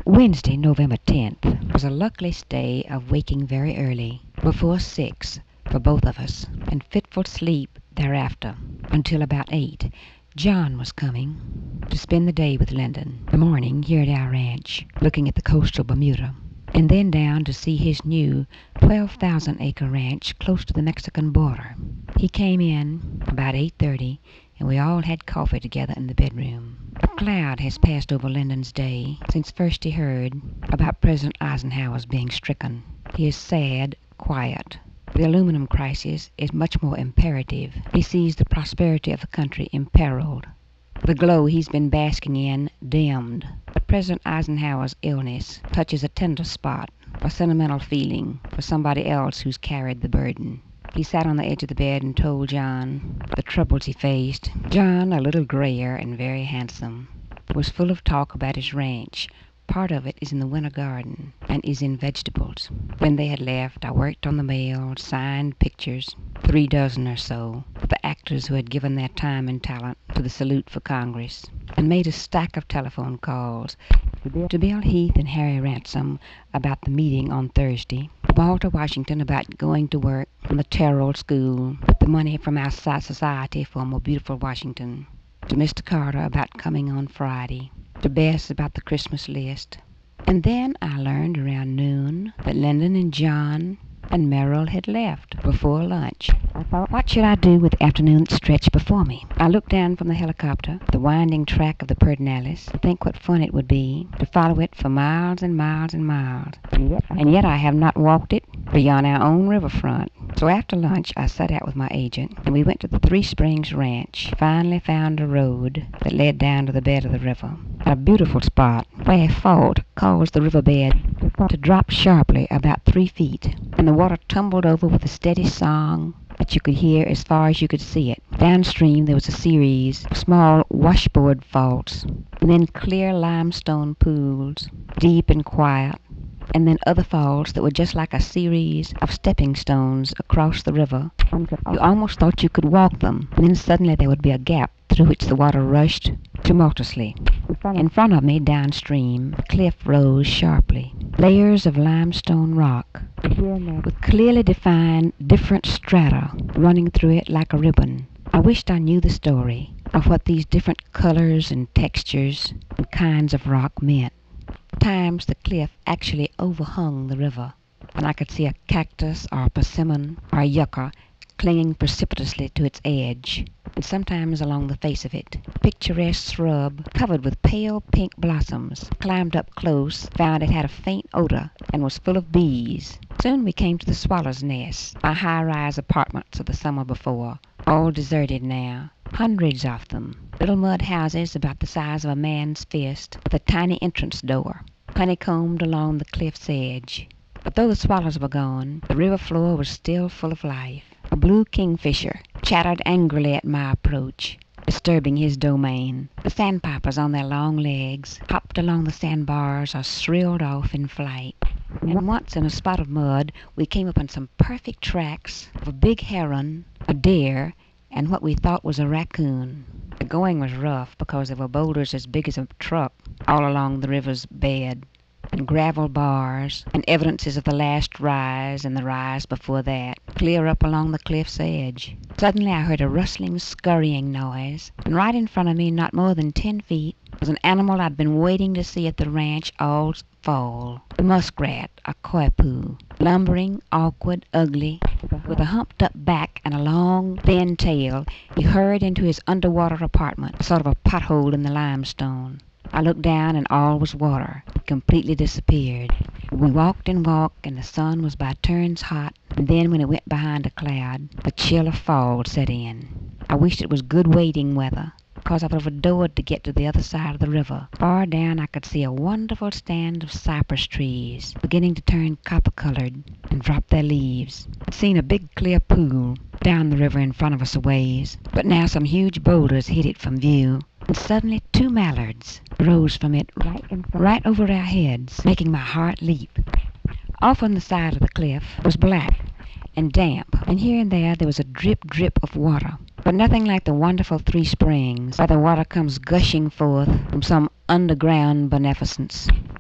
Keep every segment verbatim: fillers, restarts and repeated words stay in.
Wednesday, November tenth, was a luckless day of waking very early, before six, for both of us, and fitful sleep thereafter, until about eight. John was coming to spend the day with Lyndon, the morning here at our ranch, looking at the coastal Bermuda, and then down to see his new twelve thousand acre ranch close to the Mexican border. He came in about eight thirty, and we all had coffee together in the bedroom. A cloud has passed over Lyndon's day since first he heard about President Eisenhower's being stricken. He is sad, quiet. The aluminum crisis is much more imperative. He sees the prosperity of the country imperiled. The glow he's been basking in dimmed. But President Eisenhower's illness touches a tender spot, a sentimental feeling for somebody else who's carried the burden. He sat on the edge of the bed and told John the troubles he faced. John, a little grayer and very handsome, was full of talk about his ranch. Part of it is in the winter garden and is in vegetables. When they had left, I worked on the mail, signed pictures, three dozen or so, for the actors who had given their time and talent to the salute for Congress, and made a stack of telephone calls to Bill Heath and Harry Ransom about the meeting on Thursday, to Walter Washington about going to work on the Terrell School with the money from our society for a more beautiful Washington, to Mister Carter about coming on Friday, to Bess about the Christmas list. And then I learned around noon that Lyndon and John and Merrill had left before lunch. I thought, what should I do with the afternoon that stretched before me? I looked down from the helicopter, the winding track of the Pedernales, to think what fun it would be to follow it for miles and miles and miles. And yet, and yet I have not walked it beyond our own riverfront. So after lunch, I set out with my agent, and we went to the Three Springs Ranch. Finally found a road that led down to the bed of the river. A beautiful spot where a fault caused the riverbed to drop sharply about three feet, and the water tumbled over with a steady song that you could hear as far as you could see it. Downstream there was a series of small washboard faults, and then clear limestone pools, deep and quiet, and then other falls that were just like a series of stepping stones across the river. You almost thought you could walk them, and then suddenly there would be a gap through which the water rushed tumultuously. In front of me, downstream, the cliff rose sharply. Layers of limestone rock, with clearly defined different strata running through it like a ribbon. I wished I knew the story of what these different colors and textures and kinds of rock meant. At times the cliff actually overhung the river, and I could see a cactus or a persimmon or a yucca clinging precipitously to its edge, and sometimes along the face of it. A picturesque shrub covered with pale pink blossoms. Climbed up close, found it had a faint odor, and was full of bees. Soon we came to the swallow's nest, my high-rise apartments of the summer before, all deserted now. Hundreds of them, little mud houses about the size of a man's fist, with a tiny entrance door, honeycombed along the cliff's edge. But though the swallows were gone, the river floor was still full of life. A blue kingfisher chattered angrily at my approach, disturbing his domain. The sandpipers on their long legs hopped along the sandbars or shrilled off in flight. And once in a spot of mud we came upon some perfect tracks of a big heron, a deer, and what we thought was a raccoon. The going was rough because there were boulders as big as a truck all along the river's bed, and gravel bars, and evidences of the last rise and the rise before that, clear up along the cliff's edge. Suddenly I heard a rustling, scurrying noise, and right in front of me, not more than ten feet, was an animal I'd been waiting to see at the ranch all fall. The muskrat, a coypu, lumbering, awkward, ugly, with a humped-up back and a long, thin tail. He hurried into his underwater apartment, a sort of a pothole in the limestone. I looked down, and all was water. It completely disappeared. We walked and walked, and the sun was by turns hot, and then when it went behind a cloud, a chill of fall set in. I wished it was good wading weather, because I would have adored to get to the other side of the river. Far down I could see a wonderful stand of cypress trees, beginning to turn copper-colored and drop their leaves. I'd seen a big clear pool down the river in front of us a ways, but now some huge boulders hid it from view, and suddenly two mallards rose from it right, in front, right over our heads, making my heart leap. Off on the side of the cliff was black and damp, and here and there there was a drip-drip of water, but nothing like the wonderful Three Springs, where the water comes gushing forth from some underground beneficence.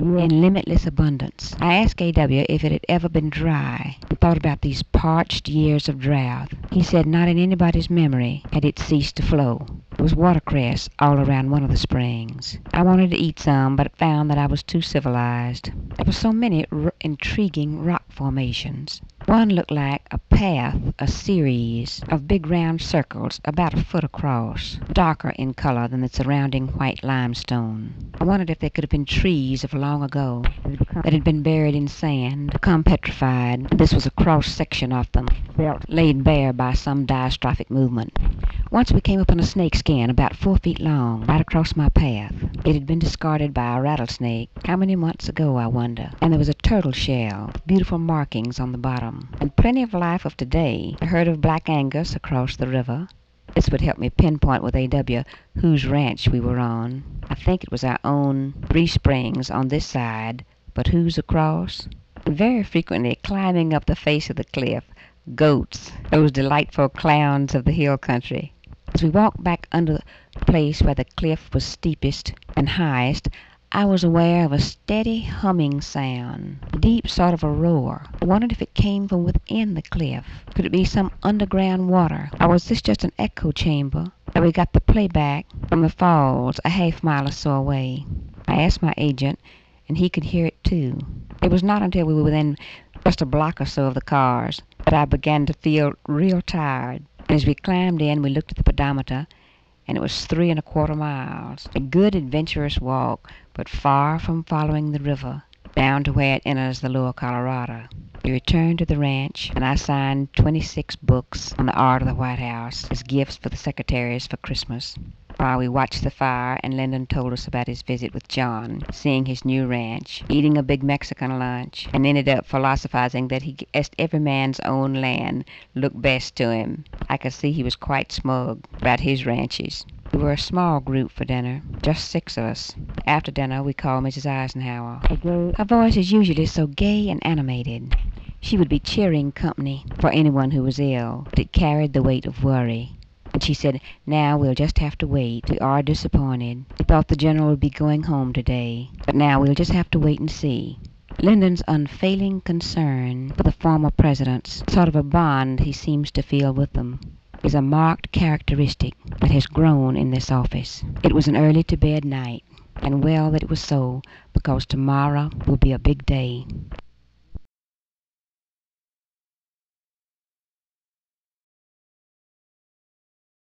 in limitless abundance. I asked A W if it had ever been dry, and thought about these parched years of drought. He said not in anybody's memory had it ceased to flow. There was watercress all around one of the springs. I wanted to eat some, but found that I was too civilized. There were so many r- intriguing rock formations. One looked like a path, a series of big round circles about a foot across, darker in color than the surrounding white limestone. I wondered if they could have been trees of long ago that had been buried in sand, become petrified. This was a cross-section of them, laid bare by some diastrophic movement. Once we came upon a snake skin about four feet long, right across my path. It had been discarded by a rattlesnake. How many months ago, I wonder? And there was a turtle shell with beautiful markings on the bottom. And plenty of life of today. A herd of black Angus across the river. This would help me pinpoint with A W whose ranch we were on. I think it was our own Three Springs on this side, but whose across? Very frequently, climbing up the face of the cliff, goats, those delightful clowns of the hill country. As we walked back under the place where the cliff was steepest and highest, I was aware of a steady humming sound, a deep sort of a roar. I wondered if it came from within the cliff. Could it be some underground water? Or was this just an echo chamber that we got the playback from the falls a half mile or so away? I asked my agent, and he could hear it too. It was not until we were within just a block or so of the cars that I began to feel real tired. And as we climbed in, we looked at the pedometer, and it was three and a quarter miles. A good adventurous walk, but far from following the river down to where it enters the lower Colorado. We returned to the ranch, and I signed twenty-six books on the art of the White House as gifts for the secretaries for Christmas. While we watched the fire, and Lyndon told us about his visit with John, seeing his new ranch, eating a big Mexican lunch, and ended up philosophizing that he guessed every man's own land looked best to him. I could see he was quite smug about his ranches. We were a small group for dinner, just six of us. After dinner, we called Missus Eisenhower. Her voice is usually so gay and animated. She would be cheering company for anyone who was ill, but it carried the weight of worry. And she said, now we'll just have to wait. We are disappointed. We thought the general would be going home today, but now we'll just have to wait and see. Lyndon's unfailing concern for the former presidents, sort of a bond he seems to feel with them, is a marked characteristic that has grown in this office. It was an early-to-bed night, and well that it was so, because tomorrow will be a big day.